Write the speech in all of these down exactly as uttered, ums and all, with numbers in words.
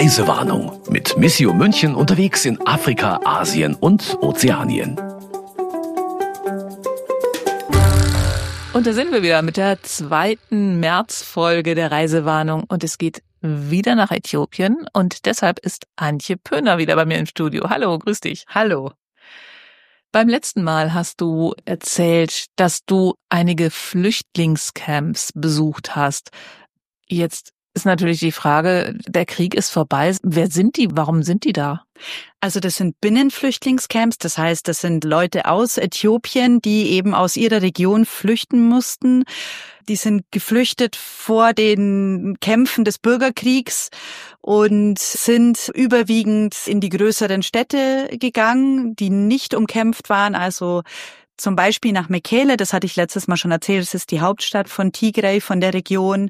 Reisewarnung mit Missio München unterwegs in Afrika, Asien und Ozeanien. Und da sind wir wieder mit der zweiten Märzfolge der Reisewarnung und es geht wieder nach Äthiopien und deshalb ist Antje Pöhner wieder bei mir im Studio. Hallo, grüß dich. Hallo. Beim letzten Mal hast du erzählt, dass du einige Flüchtlingscamps besucht hast. Jetzt ist natürlich die Frage, der Krieg ist vorbei. Wer sind die? Warum sind die da? Also das sind Binnenflüchtlingscamps, das heißt, das sind Leute aus Äthiopien, die eben aus ihrer Region flüchten mussten. Die sind geflüchtet vor den Kämpfen des Bürgerkriegs und sind überwiegend in die größeren Städte gegangen, die nicht umkämpft waren, also zum Beispiel nach Mekele, das hatte ich letztes Mal schon erzählt, das ist die Hauptstadt von Tigray, von der Region,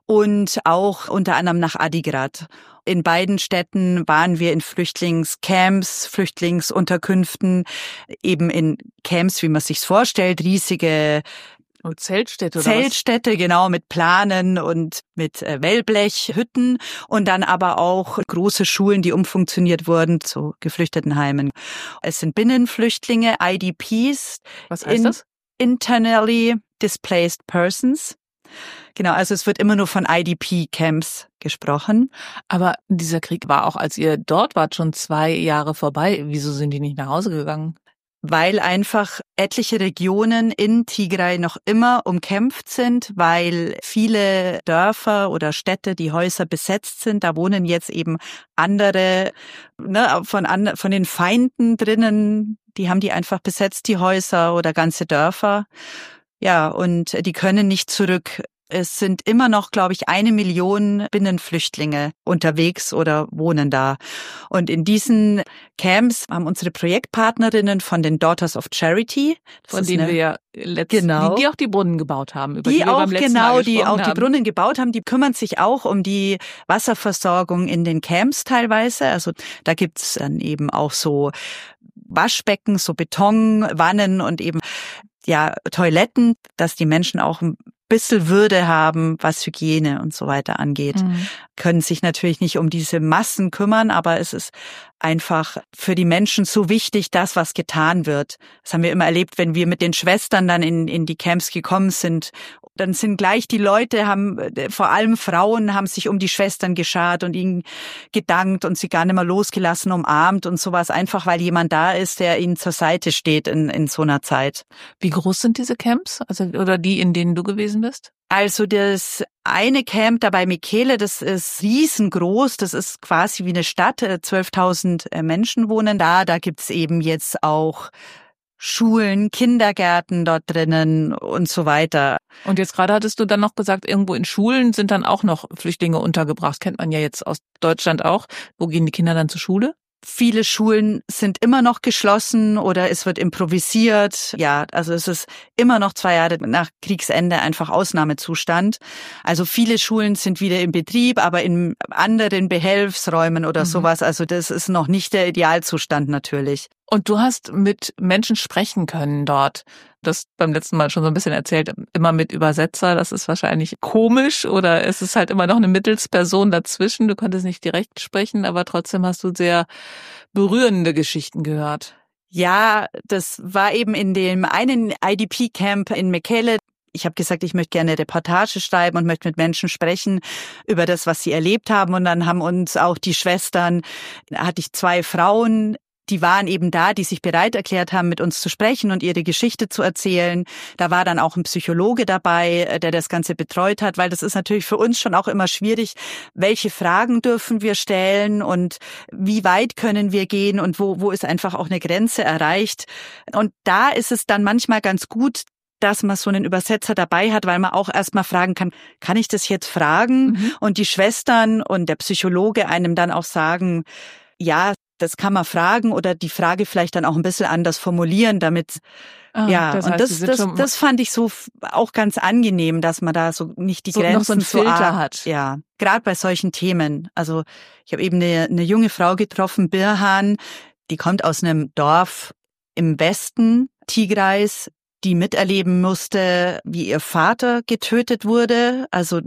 und auch unter anderem nach Adigrat. In beiden Städten waren wir in Flüchtlingscamps, Flüchtlingsunterkünften, eben in Camps, wie man sich's vorstellt, riesige Oh, Zeltstädte oder Zeltstädte, was? Genau, mit Planen und mit äh, Wellblechhütten und dann aber auch große Schulen, die umfunktioniert wurden zu Geflüchtetenheimen. Es sind Binnenflüchtlinge, I D Ps. Was heißt in, das? Internally Displaced Persons. Genau, also es wird immer nur von I D P-Camps gesprochen. Aber dieser Krieg war auch, als ihr dort wart, schon zwei Jahre vorbei. Wieso sind die nicht nach Hause gegangen? Weil einfach etliche Regionen in Tigray noch immer umkämpft sind, weil viele Dörfer oder Städte, die Häuser besetzt sind, da wohnen jetzt eben andere, ne, von, an, von den Feinden drinnen, die haben die einfach besetzt, die Häuser oder ganze Dörfer. Ja, und die können nicht zurück. Es sind immer noch, glaube ich, eine Million Binnenflüchtlinge unterwegs oder wohnen da. Und in diesen Camps haben unsere Projektpartnerinnen von den Daughters of Charity, von denen eine, wir ja letztens, genau, die, die auch die Brunnen gebaut haben, über die, die wir auch beim letzten genau, Mal die auch haben. die Brunnen gebaut haben, die kümmern sich auch um die Wasserversorgung in den Camps teilweise. Also da gibt's dann eben auch so Waschbecken, so Betonwannen und eben ja Toiletten, dass die Menschen auch ein bisschen Würde haben, was Hygiene und so weiter angeht. Mhm. Können sich natürlich nicht um diese Massen kümmern, aber es ist einfach für die Menschen so wichtig, dass was getan wird. Das haben wir immer erlebt, wenn wir mit den Schwestern dann in, in die Camps gekommen sind. Dann sind gleich die Leute, haben vor allem Frauen, haben sich um die Schwestern geschart und ihnen gedankt und sie gar nicht mehr losgelassen, umarmt und sowas, einfach weil jemand da ist, der ihnen zur Seite steht in, in so einer Zeit. Wie groß sind diese Camps, also oder die, in denen du gewesen bist? Also das eine Camp da bei Mekele, das ist riesengroß, das ist quasi wie eine Stadt, zwölftausend Menschen wohnen da, da gibt's eben jetzt auch Schulen, Kindergärten dort drinnen und so weiter. Und jetzt gerade hattest du dann noch gesagt, irgendwo in Schulen sind dann auch noch Flüchtlinge untergebracht, kennt man ja jetzt aus Deutschland auch. Wo gehen die Kinder dann zur Schule? Viele Schulen sind immer noch geschlossen oder es wird improvisiert. Ja, also es ist immer noch zwei Jahre nach Kriegsende einfach Ausnahmezustand. Also viele Schulen sind wieder in Betrieb, aber in anderen Behelfsräumen oder mhm. sowas. Also das ist noch nicht der Idealzustand natürlich. Und du hast mit Menschen sprechen können dort. Das beim letzten Mal schon so ein bisschen erzählt, immer mit Übersetzer. Das ist wahrscheinlich komisch oder es ist halt immer noch eine Mittelsperson dazwischen. Du konntest nicht direkt sprechen, aber trotzdem hast du sehr berührende Geschichten gehört. Ja, das war eben in dem einen I D P-Camp in Mekele. Ich habe gesagt, ich möchte gerne eine Reportage schreiben und möchte mit Menschen sprechen über das, was sie erlebt haben. Und dann haben uns auch die Schwestern, da hatte ich zwei Frauen, die waren eben da, die sich bereit erklärt haben, mit uns zu sprechen und ihre Geschichte zu erzählen. Da war dann auch ein Psychologe dabei, der das Ganze betreut hat, weil das ist natürlich für uns schon auch immer schwierig. Welche Fragen dürfen wir stellen und wie weit können wir gehen und wo, wo ist einfach auch eine Grenze erreicht? Und da ist es dann manchmal ganz gut, dass man so einen Übersetzer dabei hat, weil man auch erstmal fragen kann, kann ich das jetzt fragen? Mhm. Und die Schwestern und der Psychologe einem dann auch sagen, ja, das kann man fragen oder die Frage vielleicht dann auch ein bisschen anders formulieren, damit, ah, ja, das heißt, und das, das, das fand ich so auch ganz angenehm, dass man da so nicht die so Grenzen noch so einen Filter so, hat. Ja, gerade bei solchen Themen. Also ich habe eben eine, eine junge Frau getroffen, Birhan, die kommt aus einem Dorf im Westen Tigrays, die miterleben musste, wie ihr Vater getötet wurde. Also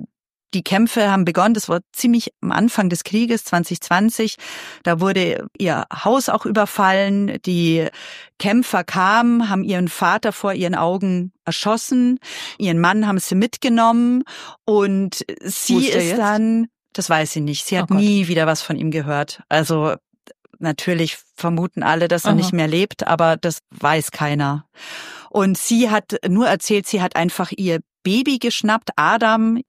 Die Kämpfe haben begonnen, das war ziemlich am Anfang des Krieges, zwanzig zwanzig. Da wurde ihr Haus auch überfallen. Die Kämpfer kamen, haben ihren Vater vor ihren Augen erschossen. Ihren Mann haben sie mitgenommen. Und sie ist, ist dann, das weiß sie nicht, sie hat oh nie wieder was von ihm gehört. Also natürlich vermuten alle, dass er Aha. nicht mehr lebt, aber das weiß keiner. Und sie hat nur erzählt, sie hat einfach ihr Baby geschnappt, Adam,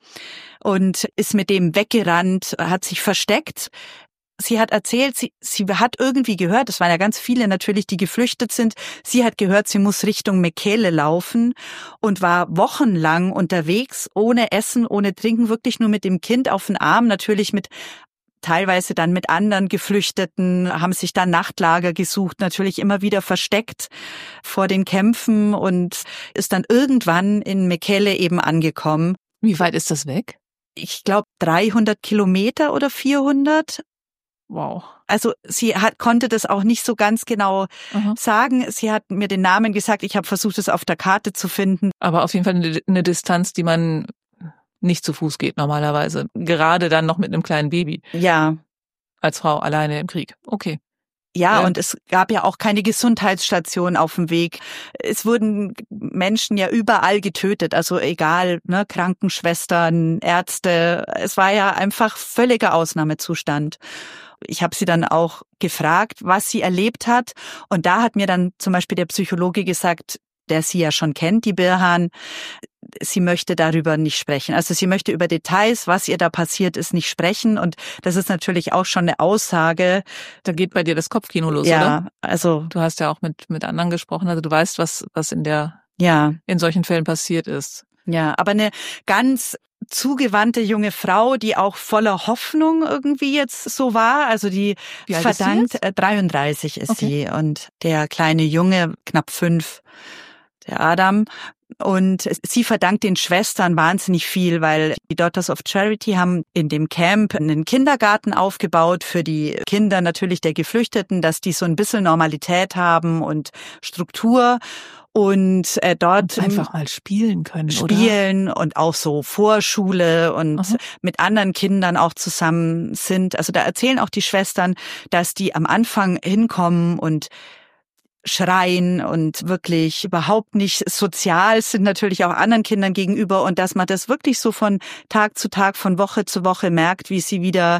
und ist mit dem weggerannt, hat sich versteckt. Sie hat erzählt, sie, sie hat irgendwie gehört, es waren ja ganz viele natürlich, die geflüchtet sind, sie hat gehört, sie muss Richtung Mekelle laufen und war wochenlang unterwegs, ohne Essen, ohne Trinken, wirklich nur mit dem Kind auf den Arm, natürlich mit teilweise dann mit anderen Geflüchteten, haben sich dann Nachtlager gesucht, natürlich immer wieder versteckt vor den Kämpfen und ist dann irgendwann in Mekelle eben angekommen. Wie weit ist das weg? Ich glaube dreihundert Kilometer oder vierhundert. Wow. Also sie hat, konnte das auch nicht so ganz genau Aha. sagen. Sie hat mir den Namen gesagt, ich habe versucht, es auf der Karte zu finden. Aber auf jeden Fall eine, eine Distanz, die man nicht zu Fuß geht normalerweise. Gerade dann noch mit einem kleinen Baby. Ja. Als Frau alleine im Krieg. Okay. Ja, ja, und es gab ja auch keine Gesundheitsstation auf dem Weg. Es wurden Menschen ja überall getötet, also egal, ne, Krankenschwestern, Ärzte. Es war ja einfach völliger Ausnahmezustand. Ich habe sie dann auch gefragt, was sie erlebt hat. Und da hat mir dann zum Beispiel der Psychologe gesagt, der sie ja schon kennt, die Birhan, sie möchte darüber nicht sprechen. Also sie möchte über Details, was ihr da passiert ist, nicht sprechen. Und das ist natürlich auch schon eine Aussage. Da geht bei dir das Kopfkino los, ja, oder? Ja, also. Du hast ja auch mit, mit anderen gesprochen. Also du weißt, was, was in der, ja, in solchen Fällen passiert ist. Ja, aber eine ganz zugewandte junge Frau, die auch voller Hoffnung irgendwie jetzt so war. Also die Wie alt verdankt, ist sie jetzt? dreiunddreißig ist Okay. sie und der kleine Junge, knapp fünf, der Adam. Und sie verdankt den Schwestern wahnsinnig viel, weil die Daughters of Charity haben in dem Camp einen Kindergarten aufgebaut für die Kinder natürlich der Geflüchteten, dass die so ein bisschen Normalität haben und Struktur. Und äh, dort und einfach mal spielen können, spielen oder? Und auch so Vorschule und Aha. mit anderen Kindern auch zusammen sind. Also da erzählen auch die Schwestern, dass die am Anfang hinkommen und schreien und wirklich überhaupt nicht sozial sind, natürlich auch anderen Kindern gegenüber, und dass man das wirklich so von Tag zu Tag, von Woche zu Woche merkt, wie sie wieder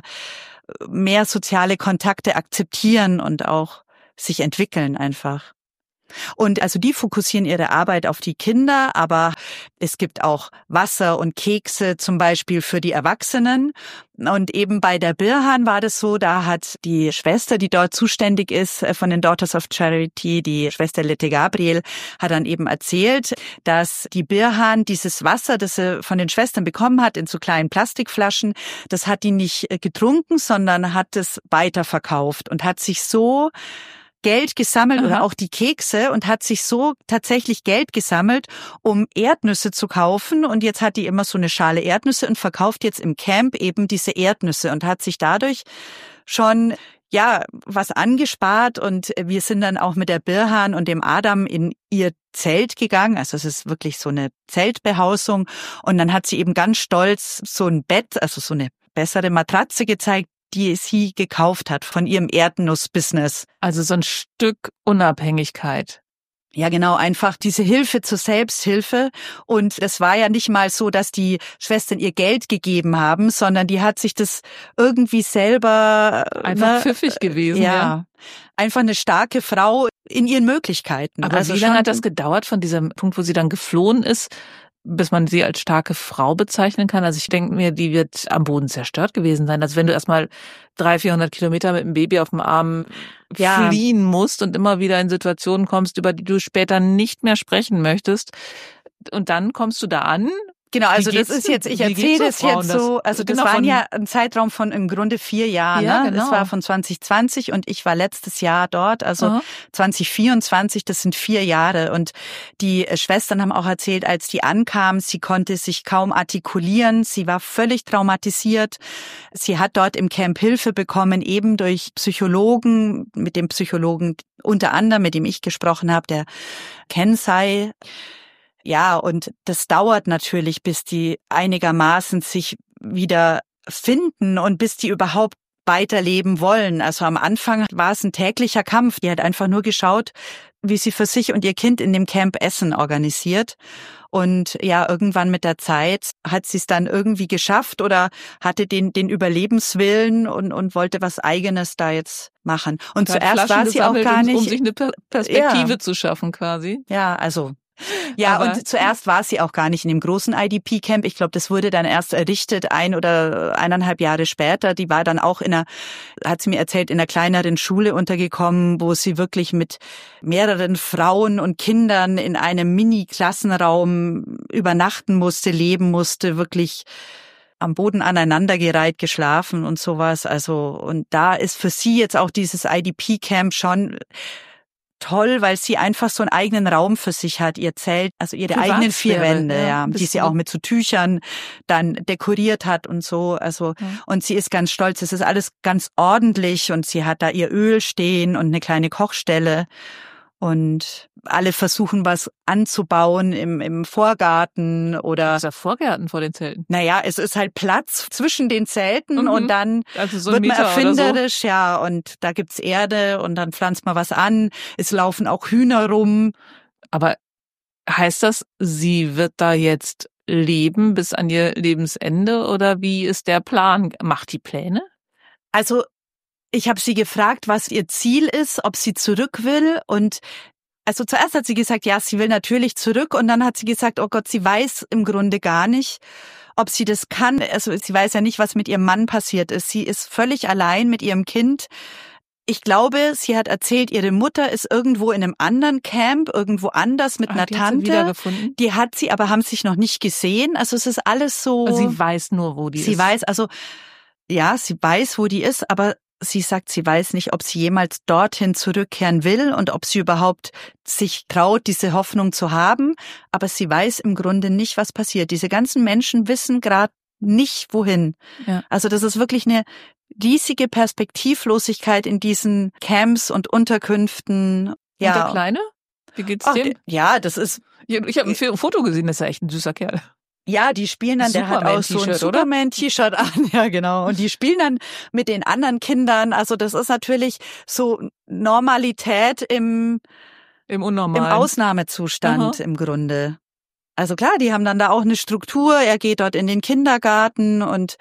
mehr soziale Kontakte akzeptieren und auch sich entwickeln einfach. Und also die fokussieren ihre Arbeit auf die Kinder, aber es gibt auch Wasser und Kekse zum Beispiel für die Erwachsenen. Und eben bei der Birhan war das so, da hat die Schwester, die dort zuständig ist von den Daughters of Charity, die Schwester Lette Gabriel, hat dann eben erzählt, dass die Birhan dieses Wasser, das sie von den Schwestern bekommen hat, in so kleinen Plastikflaschen, das hat die nicht getrunken, sondern hat es weiterverkauft und hat sich so Geld gesammelt Aha. oder auch die Kekse und hat sich so tatsächlich Geld gesammelt, um Erdnüsse zu kaufen. Und jetzt hat die immer so eine Schale Erdnüsse und verkauft jetzt im Camp eben diese Erdnüsse und hat sich dadurch schon ja was angespart. Und wir sind dann auch mit der Birhan und dem Adam in ihr Zelt gegangen. Also es ist wirklich so eine Zeltbehausung. Und dann hat sie eben ganz stolz so ein Bett, also so eine bessere Matratze gezeigt, die sie gekauft hat von ihrem Erdnuss-Business. Also so ein Stück Unabhängigkeit. Ja, genau, einfach diese Hilfe zur Selbsthilfe. Und das war ja nicht mal so, dass die Schwestern ihr Geld gegeben haben, sondern die hat sich das irgendwie selber... Einfach ne, pfiffig gewesen. Ja, ja, einfach eine starke Frau in ihren Möglichkeiten. Aber also wie lange hat das gedauert von diesem Punkt, wo sie dann geflohen ist, bis man sie als starke Frau bezeichnen kann? Also ich denke mir, die wird am Boden zerstört gewesen sein. Also wenn du erstmal dreihundert, vierhundert Kilometer mit einem Baby auf dem Arm ja. fliehen musst und immer wieder in Situationen kommst, über die du später nicht mehr sprechen möchtest, und dann kommst du da an. Genau, also das ist jetzt, ich erzähle es jetzt so, also das genau, waren ja ein Zeitraum von im Grunde vier Jahren, ja, ne? Genau. Das war von zwanzig zwanzig und ich war letztes Jahr dort, also Aha. zwanzig vierundzwanzig, das sind vier Jahre. Und die Schwestern haben auch erzählt, als die ankamen, sie konnte sich kaum artikulieren, sie war völlig traumatisiert. Sie hat dort im Camp Hilfe bekommen, eben durch Psychologen, mit dem Psychologen unter anderem, mit dem ich gesprochen habe, der Kensai. Ja, und das dauert natürlich, bis die einigermaßen sich wieder finden und bis die überhaupt weiterleben wollen. Also am Anfang war es ein täglicher Kampf. Die hat einfach nur geschaut, wie sie für sich und ihr Kind in dem Camp Essen organisiert. Und ja, irgendwann mit der Zeit hat sie es dann irgendwie geschafft oder hatte den den Überlebenswillen und und wollte was Eigenes da jetzt machen. Und Hat zuerst Flaschen war sie auch gesammelt, gar um, nicht. um sich eine Per- Perspektive Ja. zu schaffen quasi. Ja, also ja, Aber- und zuerst war sie auch gar nicht in dem großen I D P-Camp. Ich glaube, das wurde dann erst errichtet ein oder eineinhalb Jahre später. Die war dann auch in einer, hat sie mir erzählt, in einer kleineren Schule untergekommen, wo sie wirklich mit mehreren Frauen und Kindern in einem Mini-Klassenraum übernachten musste, leben musste, wirklich am Boden aneinandergereiht geschlafen und sowas. Also, und da ist für sie jetzt auch dieses I D P-Camp schon toll, weil sie einfach so einen eigenen Raum für sich hat, ihr Zelt, also ihre eigenen vier Privatsphäre, Wände, ja, ja, ein die sie bisschen. auch mit so Tüchern dann dekoriert hat und so, also, Ja. und sie ist ganz stolz, es ist alles ganz ordentlich und sie hat da ihr Öl stehen und eine kleine Kochstelle und alle versuchen was anzubauen im, im Vorgarten oder, Das ist ja Vorgärten vor den Zelten. naja, es ist halt Platz zwischen den Zelten Mhm. und dann Also so ein wird man Meter oder so. erfinderisch, ja, und da gibt's Erde und dann pflanzt man was an. Es laufen auch Hühner rum. Aber heißt das, sie wird da jetzt leben bis an ihr Lebensende oder wie ist der Plan? Macht die Pläne? Also ich habe sie gefragt, was ihr Ziel ist, ob sie zurück will und also zuerst hat sie gesagt, ja, sie will natürlich zurück und dann hat sie gesagt, oh Gott, sie weiß im Grunde gar nicht, ob sie das kann. Also sie weiß ja nicht, was mit ihrem Mann passiert ist. Sie ist völlig allein mit ihrem Kind. Ich glaube, sie hat erzählt, ihre Mutter ist irgendwo in einem anderen Camp, irgendwo anders mit Ah, einer die hat sie Tante. wiedergefunden? Die hat sie, aber haben sich noch nicht gesehen. Also es ist alles so. Also sie weiß nur, wo die sie ist. weiß, also ja, sie weiß, wo die ist, aber sie sagt, sie weiß nicht, ob sie jemals dorthin zurückkehren will und ob sie überhaupt sich traut, diese Hoffnung zu haben. Aber sie weiß im Grunde nicht, was passiert. Diese ganzen Menschen wissen gerade nicht, wohin. Ja. Also das ist wirklich eine riesige Perspektivlosigkeit in diesen Camps und Unterkünften. Und Ja. der Kleine? Wie geht's Ach, dem? der- ja, das ist, Ich habe ein Foto gesehen, das ist ja echt ein süßer Kerl. ja, die spielen dann, der hat auch so ein Superman-T-Shirt, oder? Superman-T-Shirt an, ja genau. Und die spielen dann mit den anderen Kindern. Also das ist natürlich so Normalität im, Im im Unnormalen. Ausnahmezustand Aha. im Grunde. Also klar, die haben dann da auch eine Struktur. Er geht dort in den Kindergarten und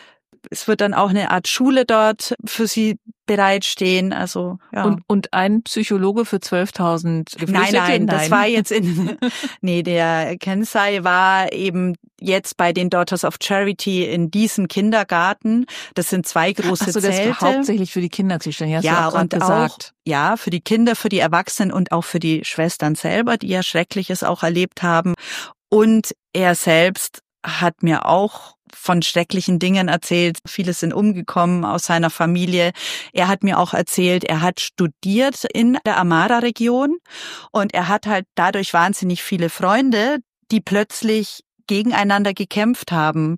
es wird dann auch eine Art Schule dort für sie bereitstehen. Also ja. Und, und ein Psychologe für zwölftausend Nein, Geflüchtete? nein, das war jetzt in, nee, der Kensei war eben jetzt bei den Daughters of Charity in diesem Kindergarten. Das sind zwei große Ach so, das Zelte. ist hauptsächlich für die Kinder zuständig, hast ja, du auch gerade und gesagt. auch, ja, für die Kinder, für die Erwachsenen und auch für die Schwestern selber, die ja Schreckliches auch erlebt haben. Und er selbst hat mir auch von schrecklichen Dingen erzählt. Viele sind umgekommen aus seiner Familie. Er hat mir auch erzählt, er hat studiert in der Amara-Region und er hat halt dadurch wahnsinnig viele Freunde, die plötzlich gegeneinander gekämpft haben.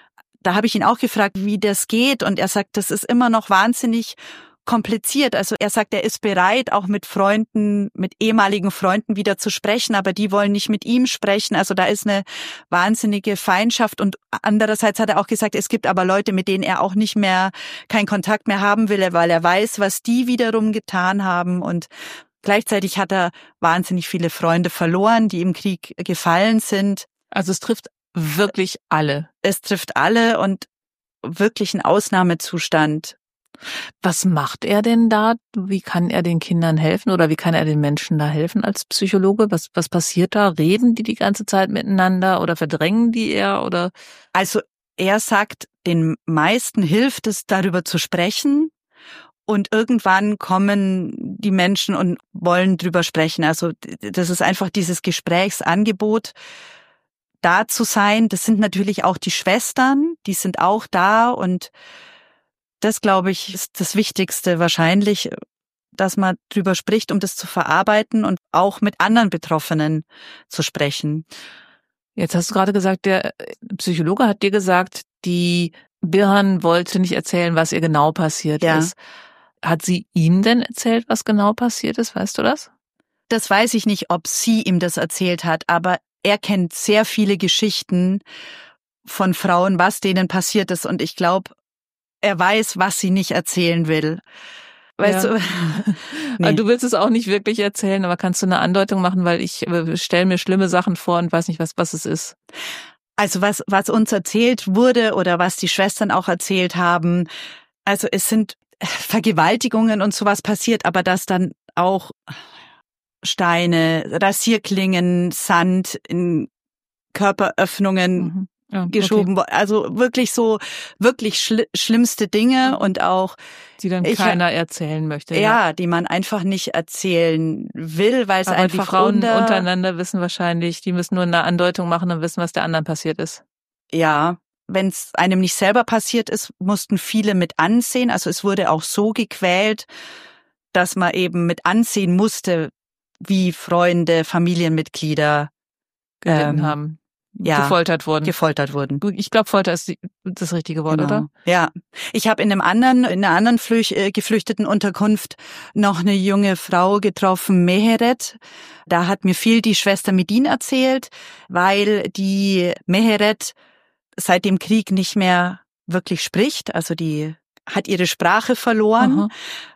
Da habe ich ihn auch gefragt, wie das geht und er sagt, das ist immer noch wahnsinnig kompliziert. Also er sagt, er ist bereit, auch mit Freunden, mit ehemaligen Freunden wieder zu sprechen, aber die wollen nicht mit ihm sprechen. Also da ist eine wahnsinnige Feindschaft und andererseits hat er auch gesagt, es gibt aber Leute, mit denen er auch nicht mehr, keinen Kontakt mehr haben will, weil er weiß, was die wiederum getan haben und gleichzeitig hat er wahnsinnig viele Freunde verloren, die im Krieg gefallen sind. Also es trifft wirklich alle. Es trifft alle und wirklich ein Ausnahmezustand. Was macht er denn da? Wie kann er den Kindern helfen oder wie kann er den Menschen da helfen als Psychologe? Was, was passiert da? Reden die die ganze Zeit miteinander oder verdrängen die eher oder? Also er sagt, den meisten hilft es, darüber zu sprechen. Und irgendwann kommen die Menschen und wollen drüber sprechen. Also das ist einfach dieses Gesprächsangebot, da zu sein. Das sind natürlich auch die Schwestern, die sind auch da und das, glaube ich, ist das Wichtigste wahrscheinlich, dass man drüber spricht, um das zu verarbeiten und auch mit anderen Betroffenen zu sprechen. Jetzt hast du gerade gesagt, der Psychologe hat dir gesagt, die Birhan wollte nicht erzählen, was ihr genau passiert Ja. ist. Hat sie ihm denn erzählt, was genau passiert ist? Weißt du das? Das weiß ich nicht, ob sie ihm das erzählt hat, aber er kennt sehr viele Geschichten von Frauen, was denen passiert ist. Und ich glaube, er weiß, was sie nicht erzählen will. Weißt ja. du? Nee. Du willst es auch nicht wirklich erzählen, aber kannst du eine Andeutung machen, weil ich äh, stelle mir schlimme Sachen vor und weiß nicht, was was es ist. Also was was uns erzählt wurde oder was die Schwestern auch erzählt haben, also es sind Vergewaltigungen und sowas passiert, aber dass dann auch Steine, Rasierklingen, Sand in Körperöffnungen Mhm. Ja, geschoben, okay. Also wirklich so, wirklich schli- schlimmste Dinge und auch die dann ich, keiner erzählen möchte. Ja, ja, die man einfach nicht erzählen will, weil es aber einfach die Frauen unter, untereinander wissen wahrscheinlich, die müssen nur eine Andeutung machen und wissen, was der anderen passiert ist. Ja, wenn es einem nicht selber passiert ist, mussten viele mit ansehen. Also es wurde auch so gequält, dass man eben mit ansehen musste, wie Freunde, Familienmitglieder gelitten ähm, haben, ja, gefoltert wurden. gefoltert wurden. Ich glaube, Folter ist die, das richtige Wort, Genau. oder? Ja, ich habe in einem anderen, in einer anderen Flüch, äh, Geflüchtetenunterkunft noch eine junge Frau getroffen, Meheret. Da hat mir viel die Schwester Medin erzählt, weil die Meheret seit dem Krieg nicht mehr wirklich spricht. Also die hat ihre Sprache verloren. Aha.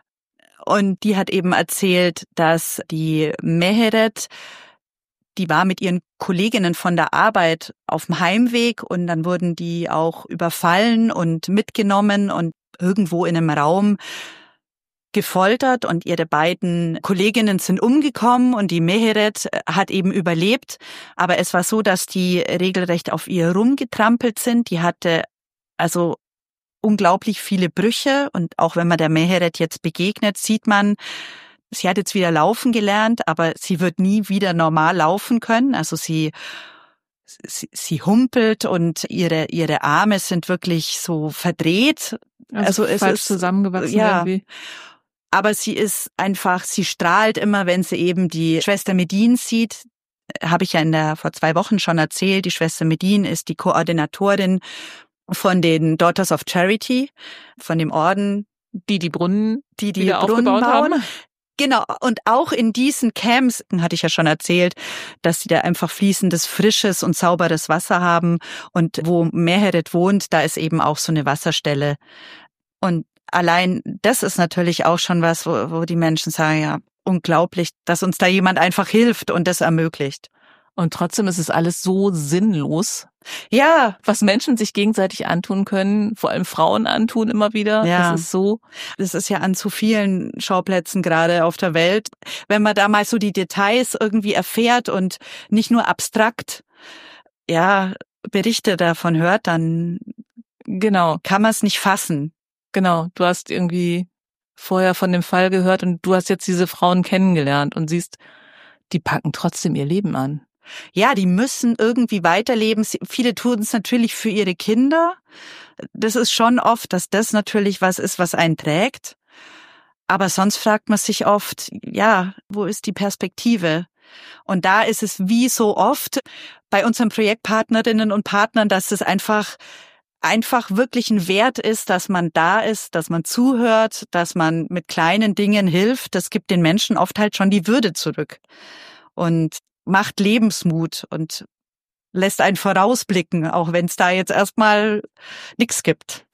Und die hat eben erzählt, dass die Meheret, die war mit ihren Kolleginnen von der Arbeit auf dem Heimweg und dann wurden die auch überfallen und mitgenommen und irgendwo in einem Raum gefoltert und ihre beiden Kolleginnen sind umgekommen und die Meheret hat eben überlebt. Aber es war so, dass die regelrecht auf ihr rumgetrampelt sind. Die hatte also unglaublich viele Brüche und auch wenn man der Meheret jetzt begegnet, sieht man, sie hat jetzt wieder laufen gelernt, aber sie wird nie wieder normal laufen können. Also sie, sie, sie humpelt und ihre, ihre Arme sind wirklich so verdreht. Also, Also es falsch ist zusammengewachsen ja, irgendwie. aber sie ist einfach, sie strahlt immer, wenn sie eben die Schwester Medin sieht. Habe ich ja in der vor zwei Wochen schon erzählt. Die Schwester Medin ist die Koordinatorin von den Daughters of Charity, von dem Orden, die die Brunnen, die die wieder Brunnen aufgebaut bauen. haben. Genau, und auch in diesen Camps, hatte ich ja schon erzählt, dass sie da einfach fließendes, frisches und sauberes Wasser haben. Und wo Meheret wohnt, da ist eben auch so eine Wasserstelle. Und allein das ist natürlich auch schon was, wo, wo die Menschen sagen, ja, unglaublich, dass uns da jemand einfach hilft und das ermöglicht. Und trotzdem ist es alles so sinnlos. Ja. Was Menschen sich gegenseitig antun können, vor allem Frauen antun immer wieder. Ja. Das ist so. Das ist ja an zu vielen Schauplätzen gerade auf der Welt. Wenn man da mal so die Details irgendwie erfährt und nicht nur abstrakt, ja, Berichte davon hört, dann genau, kann man es nicht fassen. Genau, du hast irgendwie vorher von dem Fall gehört und du hast jetzt diese Frauen kennengelernt und siehst, die packen trotzdem ihr Leben an. Ja, die müssen irgendwie weiterleben. Viele tun es natürlich für ihre Kinder. Das ist schon oft, dass das natürlich was ist, was einen trägt. Aber sonst fragt man sich oft, ja, wo ist die Perspektive? Und da ist es wie so oft bei unseren Projektpartnerinnen und Partnern, dass es einfach einfach wirklich ein Wert ist, dass man da ist, dass man zuhört, dass man mit kleinen Dingen hilft. Das gibt den Menschen oft halt schon die Würde zurück und macht Lebensmut und lässt einen vorausblicken, auch wenn es da jetzt erstmal nichts gibt.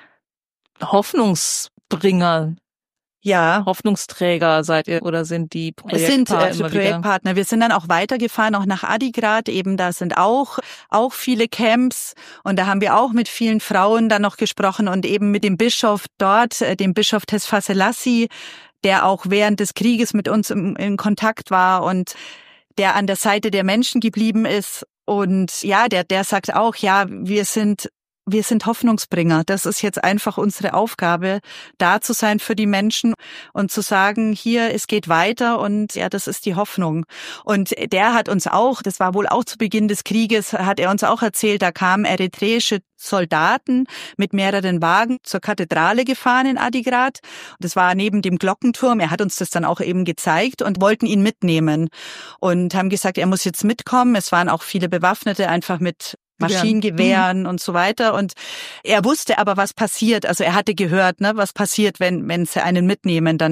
Hoffnungsbringer. Ja. Hoffnungsträger seid ihr oder sind die Projektpartner? Es sind äh, Projektpartner. Wir sind dann auch weitergefahren, auch nach Adigrat. Eben da sind auch auch viele Camps und da haben wir auch mit vielen Frauen dann noch gesprochen und eben mit dem Bischof dort, äh, dem Bischof Tesfa Selassie, der auch während des Krieges mit uns im, in Kontakt war und der an der Seite der Menschen geblieben ist. Und ja, der der sagt auch, ja, wir sind Wir sind Hoffnungsbringer. Das ist jetzt einfach unsere Aufgabe, da zu sein für die Menschen und zu sagen, hier, es geht weiter und ja, das ist die Hoffnung. Und der hat uns auch, das war wohl auch zu Beginn des Krieges, hat er uns auch erzählt, da kamen eritreische Soldaten mit mehreren Wagen zur Kathedrale gefahren in Adigrat. Das war neben dem Glockenturm. Er hat uns das dann auch eben gezeigt und wollten ihn mitnehmen und haben gesagt, er muss jetzt mitkommen. Es waren auch viele Bewaffnete einfach mit Maschinengewehren mhm. und so weiter. Und er wusste aber, was passiert. Also er hatte gehört, ne, was passiert, wenn wenn sie einen mitnehmen, dann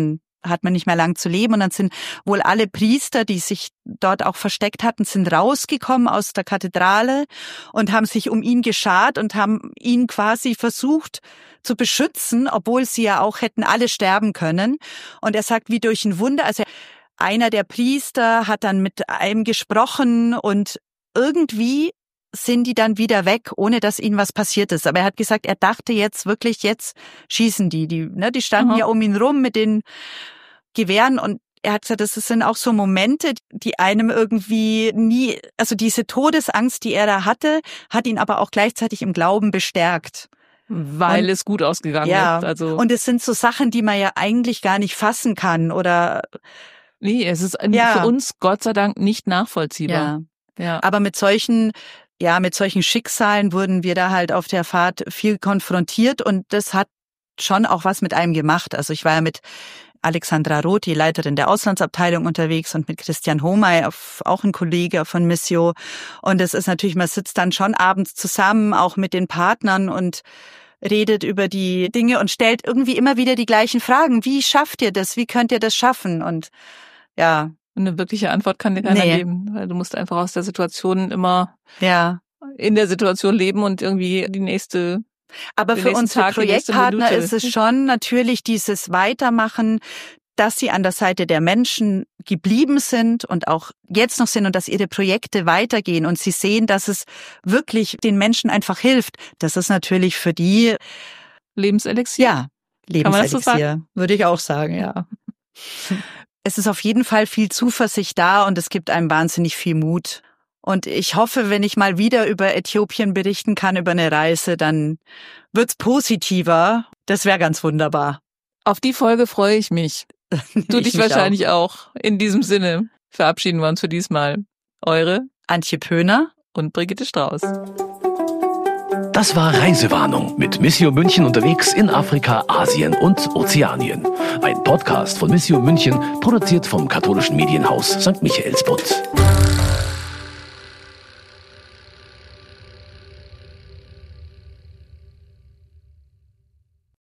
hat man nicht mehr lang zu leben. Und dann sind wohl alle Priester, die sich dort auch versteckt hatten, sind rausgekommen aus der Kathedrale und haben sich um ihn geschart und haben ihn quasi versucht zu beschützen, obwohl sie ja auch hätten alle sterben können. Und er sagt, wie durch ein Wunder, also einer der Priester hat dann mit einem gesprochen und irgendwie sind die dann wieder weg, ohne dass ihnen was passiert ist. Aber er hat gesagt, er dachte jetzt wirklich, jetzt schießen die. Die, ne, die standen Aha. ja um ihn rum mit den Gewehren und er hat gesagt, das sind auch so Momente, die einem irgendwie nie, also diese Todesangst, die er da hatte, hat ihn aber auch gleichzeitig im Glauben bestärkt. Weil und, es gut ausgegangen ja, ist. Also. Und es sind so Sachen, die man ja eigentlich gar nicht fassen kann oder. Nee, es ist ja. für uns Gott sei Dank nicht nachvollziehbar. Ja. Ja. Aber mit solchen, ja, mit solchen Schicksalen wurden wir da halt auf der Fahrt viel konfrontiert und das hat schon auch was mit einem gemacht. Also ich war ja mit Alexandra Roth, die Leiterin der Auslandsabteilung, unterwegs und mit Christian Homay, auch ein Kollege von Missio. Und es ist natürlich, man sitzt dann schon abends zusammen, auch mit den Partnern und redet über die Dinge und stellt irgendwie immer wieder die gleichen Fragen. Wie schafft ihr das? Wie könnt ihr das schaffen? Und ja. Eine wirkliche Antwort kann dir keiner nee. geben, weil du musst einfach aus der Situation immer ja. in der Situation leben und irgendwie die nächste Aber für unsere Tag, Projektpartner ist es schon natürlich dieses Weitermachen, dass sie an der Seite der Menschen geblieben sind und auch jetzt noch sind und dass ihre Projekte weitergehen und sie sehen, dass es wirklich den Menschen einfach hilft. Das ist natürlich für die Lebenselixier. Ja, Lebenselixier, Kann man das so sagen? Würde ich auch sagen, ja. Es ist auf jeden Fall viel Zuversicht da und es gibt einem wahnsinnig viel Mut. Und ich hoffe, wenn ich mal wieder über Äthiopien berichten kann, über eine Reise, dann wird's positiver. Das wäre ganz wunderbar. Auf die Folge freue ich mich. Du dich wahrscheinlich auch. auch. In diesem Sinne verabschieden wir uns für diesmal. Eure Antje Pöhner und Brigitte Strauß. Das war Reisewarnung mit Missio München unterwegs in Afrika, Asien und Ozeanien. Ein Podcast von Missio München, produziert vom katholischen Medienhaus Sankt Michaelsbund.